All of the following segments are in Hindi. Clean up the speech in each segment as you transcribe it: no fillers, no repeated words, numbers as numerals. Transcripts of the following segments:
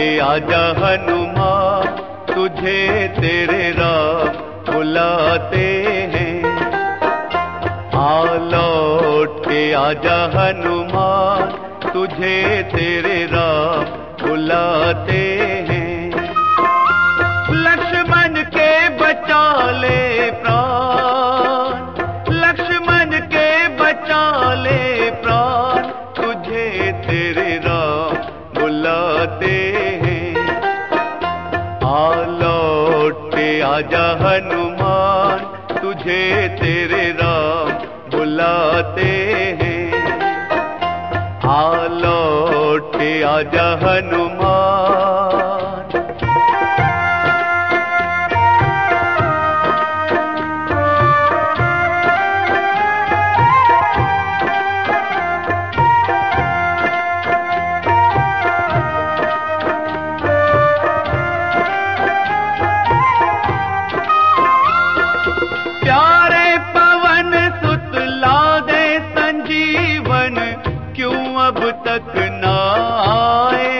के आजा हनुमान, तुझे तेरे राम बुलाते हैं। आ लौट के आजा हनुमान, तुझे तेरे राम बुलाते हैं। लक्ष्मण के बचा ले प्राण, लक्ष्मण के बचा ले प्राण, तुझे तेरे राम बुलाते हैं। आ लौट के आजा हनुमान, तुझे तेरे राम बुलाते हैं। आ लौट के आजा हनुमान। प्यारे पवन सुत लादे संजीवन, क्यों अब तक ना आए।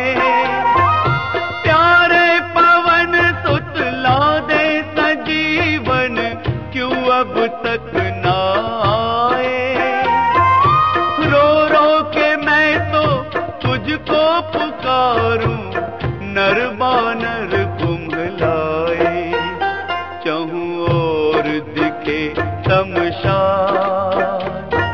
प्यारे पवन सुत लादे संजीवन, क्यों अब तक ना आए। रो रो के मैं तो तुझको पुकारूं, नर बानर कुम्हलाए। चहूं और दिखे शमशान,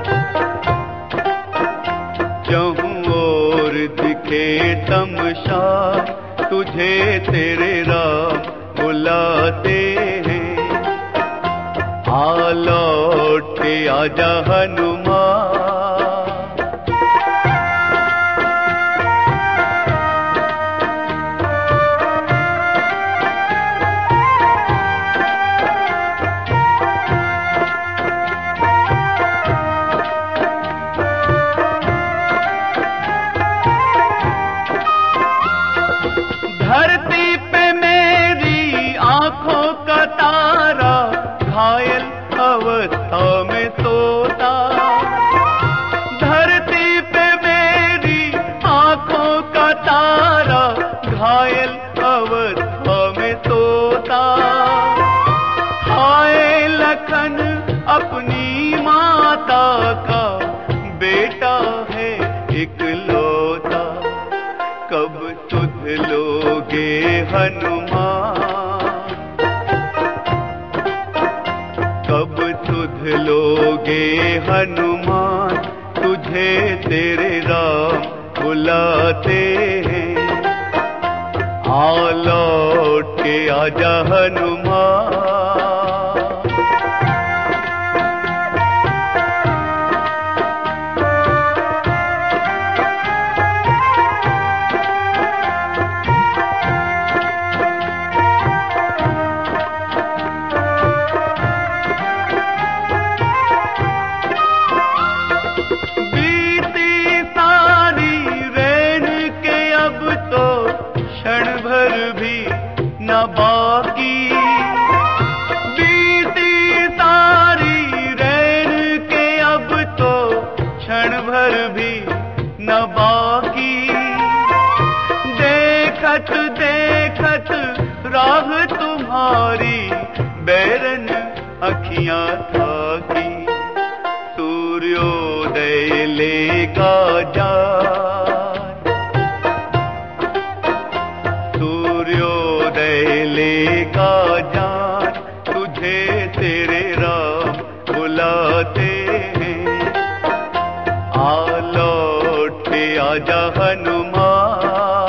चहूं और दिखे शमशान, तुझे तेरे राम बुलाते हैं। आ लौट के आजा हनुमान। धरती पे मेरी आंखों का तारा, घायल अवस्था में सोता। धरती पे मेरी आंखों का तारा, घायल अवस्था में सोता। हाय लखन अपनी माता का बेटा है इकलौता। कब सुध लोगे हनुमान, कब सुध लोगे हनुमान, तुझे तेरे राम बुलाते हैं। आ लौट के आजा हनुमान। न बाकी बीती सारी रैन के, अब तो क्षण भर भी न बाकी। देखत देखत राह तुम्हारी, बैरन अखियां थाकी। सूर्योदय लेगा जान, सूर्योदय लेगा जान, तुझे तेरे राम बुलाते हैं। आ लौट के आजा हनुमान।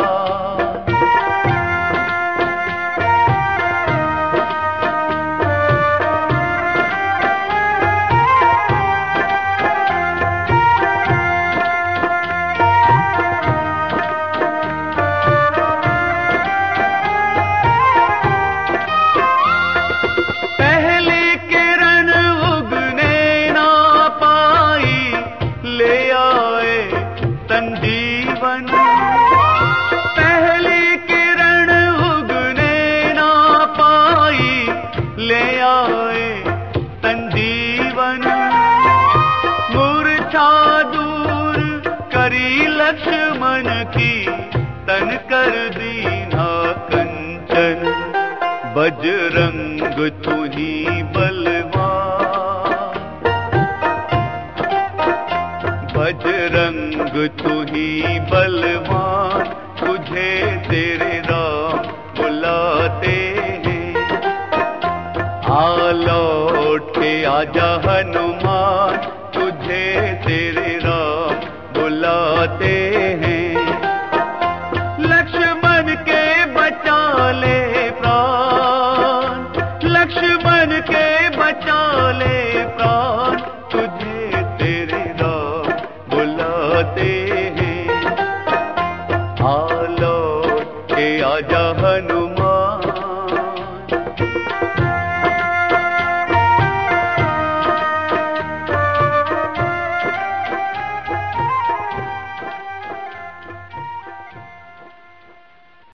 पहली किरण उगने ना पाई, ले आए संजीवन। मूर्छा दूर करी लक्ष्मण की, तन कर दी तू ही बलवान, बजरंग तू ही बलवान, तुझे तेरे राम बुलाते हैं। आ लौट के आजा हनुमान, तुझे तेरे राम बुलाते हैं। लक्ष्मण के बचा ले प्राण, लक्ष्मण के बचा ले प्राण, तुझे तेरे राम बुलाते हैं। आ लौट के आजा